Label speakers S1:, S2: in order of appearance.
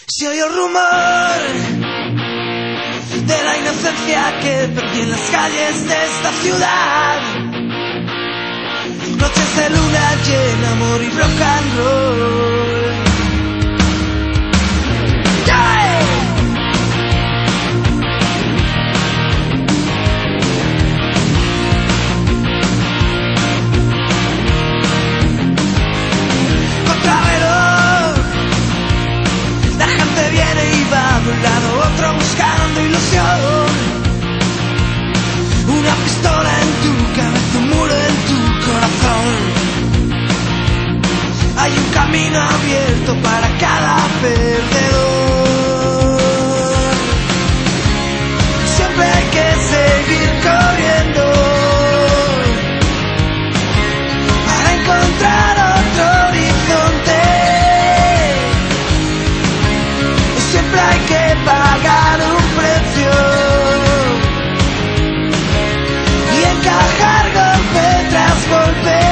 S1: Se oye el rumor de la inocencia que perdí en las calles de esta ciudad. Noches de luna llena, amor y rock and roll. ¡Yeah! Contrarreloj, la gente viene y va de un lado a otro buscando ilusión. Una pistola en tu cabeza, un muro en tu corazón. Hay un camino abierto para cada perdedor. Siempre hay que seguir corriendo para encontrar otro horizonte. Siempre hay que pagar un precio y encajar golpe tras golpe.